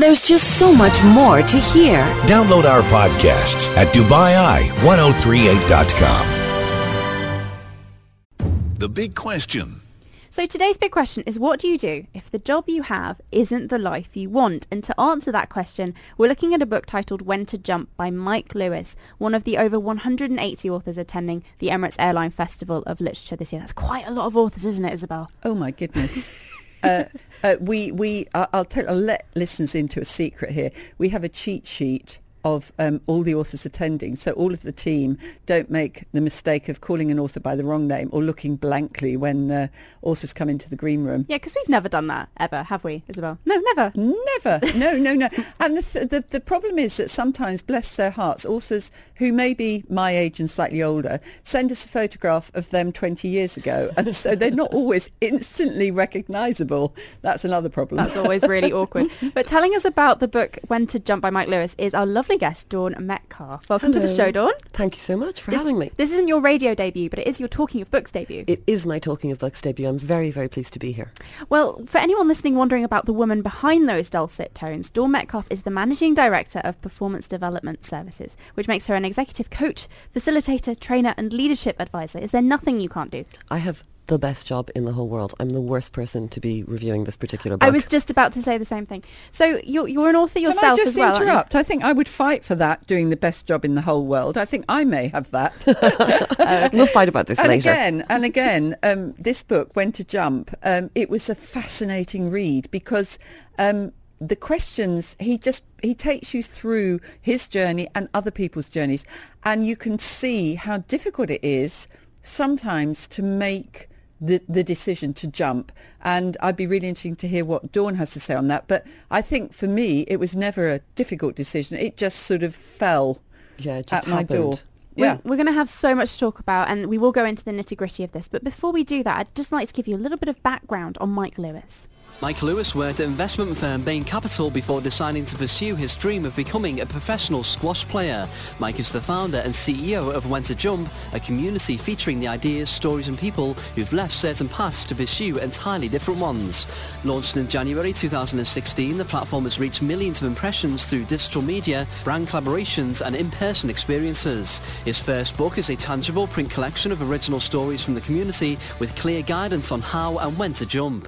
There's just so much more to hear. Download our podcasts at DubaiI1038.com. The Big Question. So today's big question is, what do you do if the job you have isn't the life you want? And to answer that question, we're looking at a book titled When to Jump by Mike Lewis, one of the over 180 authors attending the Emirates Airline Festival of Literature this year. That's quite a lot of authors, isn't it, Isabel? Oh my goodness. I'll let listeners into a secret here. We have a cheat sheet of all the authors attending, so all of the team don't make the mistake of calling an author by the wrong name or looking blankly when authors come into the green room. Yeah, because we've never done that ever, have we, Isabel? No, never. Never. No. And the problem is that sometimes, bless their hearts, authors who may be my age and slightly older send us a photograph of them 20 years ago, and so they're not always instantly recognisable. That's another problem. That's always really awkward. But telling us about the book When to Jump by Mike Lewis is our lovely guest, Dawn Metcalf. Welcome to the show, Dawn. Thank you so much for having me. This isn't your radio debut, but it is your Talking of Books debut. It is my Talking of Books debut. I'm very, very pleased to be here. Well, for anyone listening wondering about the woman behind those dulcet tones, Dawn Metcalf is the Managing Director of Performance Development Services, which makes her an executive coach, facilitator, trainer and leadership advisor. Is there nothing you can't do? I have the best job in the whole world. I'm the worst person to be reviewing this particular book. I was just about to say the same thing. So you're an author yourself as well. Can I just interrupt? I think I would fight for that, doing the best job in the whole world. I think I may have that. We'll fight about this later. And again, this book, When to Jump, it was a fascinating read because the questions, he takes you through his journey and other people's journeys, and you can see how difficult it is sometimes to make the decision to jump. And I'd be really interested to hear what Dawn has to say on that. But I think for me, it was never a difficult decision. It just sort of fell at my door. Yeah. We're going to have so much to talk about, and we will go into the nitty-gritty of this. But before we do that, I'd just like to give you a little bit of background on Mike Lewis. Mike Lewis worked at investment firm Bain Capital before deciding to pursue his dream of becoming a professional squash player. Mike is the founder and CEO of When to Jump, a community featuring the ideas, stories and people who've left certain paths to pursue entirely different ones. Launched in January 2016, the platform has reached millions of impressions through digital media, brand collaborations and in-person experiences. His first book is a tangible print collection of original stories from the community with clear guidance on how and when to jump.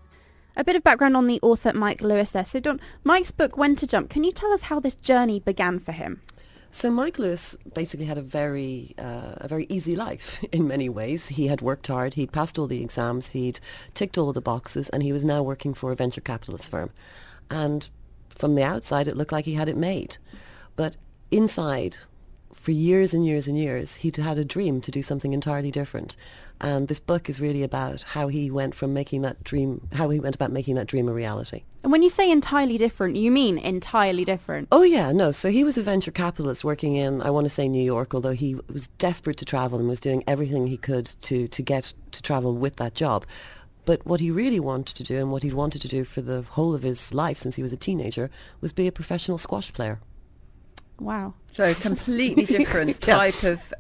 A bit of background on the author Mike Lewis there. So Dawn, Mike's book When to Jump, can you tell us how this journey began for him? So Mike Lewis basically had a very easy life in many ways. He had worked hard, he'd passed all the exams, he'd ticked all the boxes, and he was now working for a venture capitalist firm. And from the outside, it looked like he had it made. But inside, for years and years and years, he'd had a dream to do something entirely different. And this book is really about how he went from making that dream, how he went about making that dream a reality. And when you say entirely different, you mean entirely different? Oh yeah, no. So he was a venture capitalist working in, I want to say New York, although he was desperate to travel and was doing everything he could to get to travel with that job. But what he really wanted to do, and what he'd wanted to do for the whole of his life since he was a teenager, was be a professional squash player. Wow. So completely different type of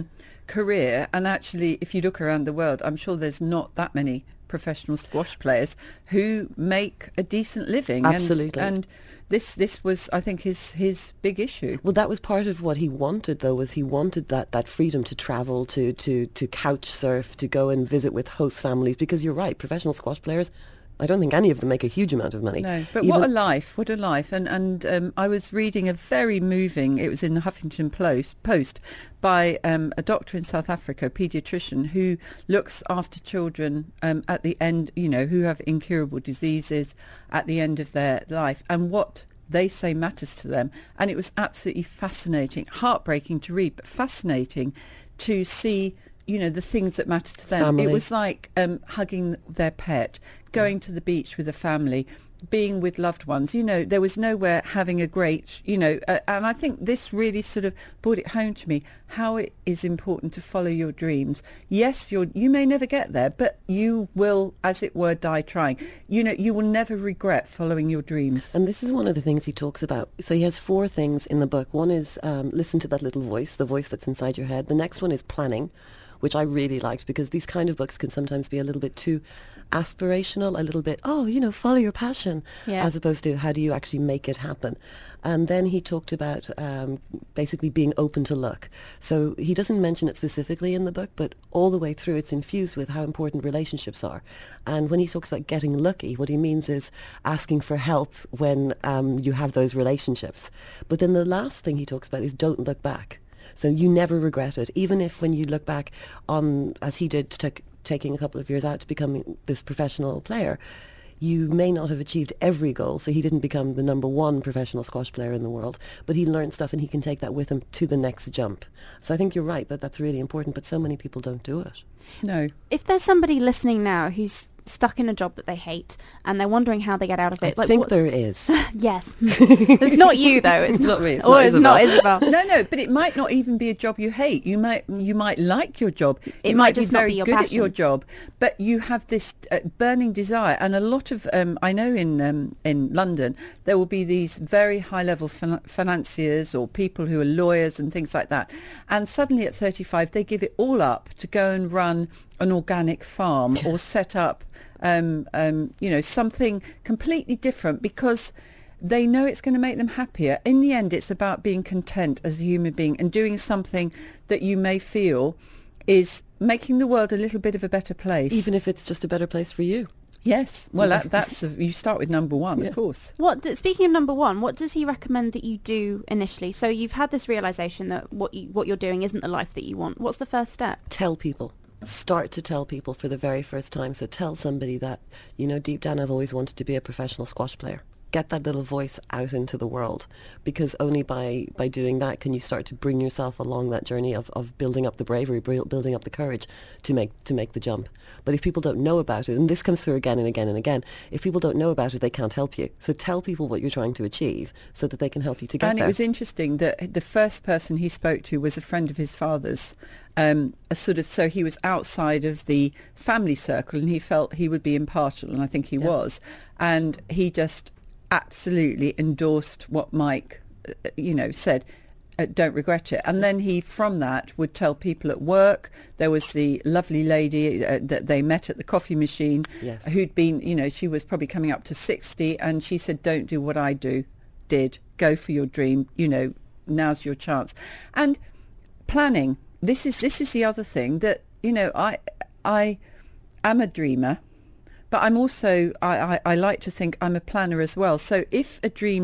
career. And actually, if you look around the world, I'm sure there's not that many professional squash players who make a decent living. Absolutely. And this was, I think, his big issue. Well, that was part of what he wanted, though, was he wanted that freedom to travel, to couch surf, to go and visit with host families. Because you're right, professional squash players, I don't think any of them make a huge amount of money. No, but what a life, what a life. And I was reading a very moving, it was in the Huffington Post, by a doctor in South Africa, a paediatrician, who looks after children at the end, who have incurable diseases at the end of their life, and what they say matters to them. And it was absolutely fascinating, heartbreaking to read, but fascinating to see the things that matter to them. Family. It was like hugging their pet, going to the beach with the family, being with loved ones. There was nowhere having a great, and I think this really sort of brought it home to me, how it is important to follow your dreams. Yes, you may never get there, but you will, as it were, die trying. You will never regret following your dreams. And this is one of the things he talks about. So he has 4 things in the book. One is listen to that little voice, the voice that's inside your head. The next one is planning, which I really liked, because these kind of books can sometimes be a little bit too aspirational, a little bit, follow your passion, Yeah. as opposed to how do you actually make it happen. And then he talked about basically being open to luck. So he doesn't mention it specifically in the book, but all the way through it's infused with how important relationships are. And when he talks about getting lucky, what he means is asking for help when you have those relationships. But then the last thing he talks about is don't look back. So you never regret it, even if when you look back on, as he did, taking a couple of years out to becoming this professional player, you may not have achieved every goal. So he didn't become the number one professional squash player in the world, but he learned stuff and he can take that with him to the next jump. So I think you're right that that's really important, but so many people don't do it. No. If there's somebody listening now who's stuck in a job that they hate and they're wondering how they get out of it, I think there is. Yes. It's not you though. It's not me. It's or not it's Isabel. not Isabel. No, but it might not even be a job you hate. You might like your job. It you might might just be not very be your good at passion. your job, but you have this burning desire. And a lot of I know in London there will be these very high level financiers or people who are lawyers and things like that. And suddenly at 35 they give it all up to go and run an organic farm or set up something completely different because they know it's going to make them happier. In the end, it's about being content as a human being and doing something that you may feel is making the world a little bit of a better place. Even if it's just a better place for you. Yes. Well, that's you start with number one, of course. Speaking of number one, what does he recommend that you do initially? So you've had this realization that what you're doing isn't the life that you want. What's the first step? Tell people. Start to tell people for the very first time. So tell somebody that, deep down I've always wanted to be a professional squash player. Get that little voice out into the world, because only by doing that can you start to bring yourself along that journey of building up the bravery, building up the courage to make the jump. But if people don't know about it, and this comes through again and again and again, if people don't know about it, they can't help you. So tell people what you're trying to achieve so that they can help you to get And there. it was interesting that the first person he spoke to was a friend of his father's, so he was outside of the family circle and he felt he would be impartial, and I think he was. And he just absolutely endorsed what Mike, said. Don't regret it. And then he, from that, would tell people at work. There was the lovely lady that they met at the coffee machine, Yes. who'd been, she was probably coming up to 60, and she said, don't do what I did. Go for your dream. Now's your chance. And planning. This is the other thing that, I am a dreamer. But I'm also, I like to think I'm a planner as well. So if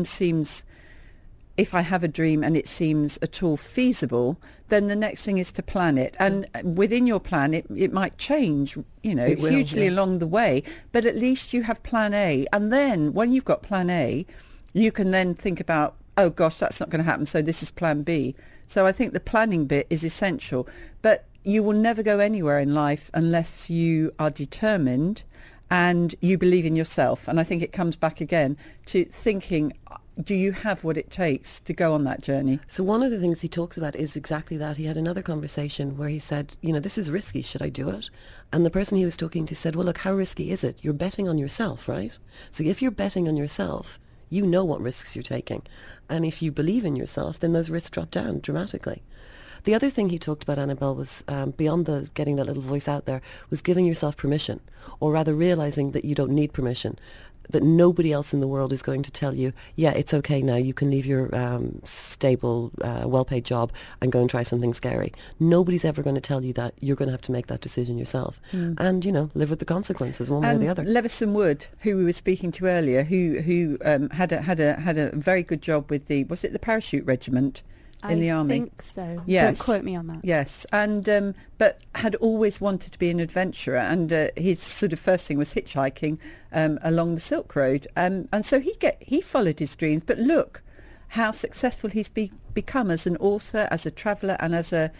I have a dream and it seems at all feasible, then the next thing is to plan it. And within your plan, it might change, It will, hugely yeah. along the way. But at least you have plan A. And then when you've got plan A, you can then think about, oh gosh, that's not going to happen. So this is plan B. So I think the planning bit is essential. But you will never go anywhere in life unless you are determined and you believe in yourself. And I think it comes back again to thinking, do you have what it takes to go on that journey? So one of the things he talks about is exactly that. He had another conversation where he said, this is risky. Should I do it? And the person he was talking to said, well, look, how risky is it? You're betting on yourself, right? So if you're betting on yourself, you know what risks you're taking. And if you believe in yourself, then those risks drop down dramatically. The other thing he talked about, Annabelle, was beyond getting that little voice out there, was giving yourself permission, or rather realizing that you don't need permission, that nobody else in the world is going to tell you, yeah, it's okay now, you can leave your stable, well-paid job and go and try something scary. Nobody's ever going to tell you that. You're going to have to make that decision yourself. And, live with the consequences one way or the other. Levison Wood, who we were speaking to earlier, who had a very good job with the parachute regiment in the army. I think so. Yes. Don't quote me on that. Yes, and but had always wanted to be an adventurer, and his sort of first thing was hitchhiking along the Silk Road, and so he followed his dreams. But look how successful he's become as an author, as a traveller, and as a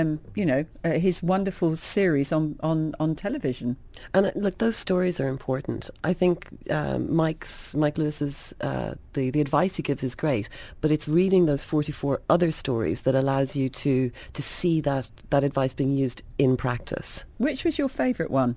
his wonderful series on television. And look, those stories are important. I think Mike Lewis's the advice he gives is great, but it's reading those 44 other stories that allows you to see that advice being used in practice. Which was your favourite one?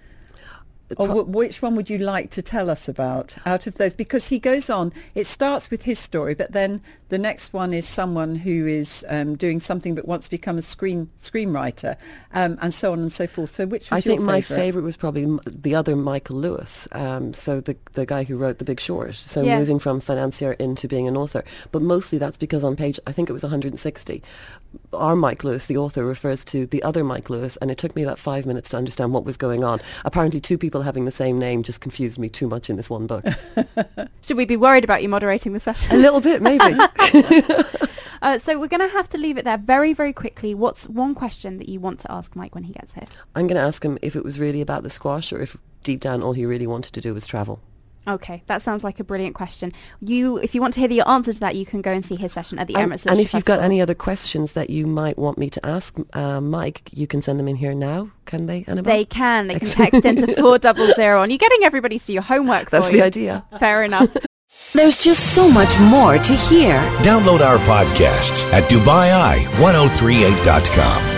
Or which one would you like to tell us about out of those? Because he goes on, it starts with his story, but then The next one is someone who is doing something but wants to become a screenwriter, and so on and so forth. So which was I think your my favourite? favourite was probably the other Michael Lewis, so the guy who wrote The Big Short. So Yeah. moving from financier into being an author. But mostly that's because on page, I think it was 160, our Mike Lewis, the author, refers to the other Mike Lewis, and it took me about 5 minutes to understand what was going on. Apparently 2 people having the same name just confused me too much in this one book. Should we be worried about you moderating the session? A little bit, maybe. So we're going to have to leave it there very, very quickly. What's one question that you want to ask Mike when he gets here? I'm going to ask him if it was really about the squash or if deep down all he really wanted to do was travel. Okay, that sounds like a brilliant question. If you want to hear the answer to that, you can go and see his session at the Emirates Literature And if you've got Festival. any other questions that you might want me to ask Mike, you can send them in here now. Can they, Annabelle? They can text into 4001. You're getting everybody to do your homework for That's you. the idea. Fair enough. There's just so much more to hear. Download our podcasts at DubaiEye1038.com.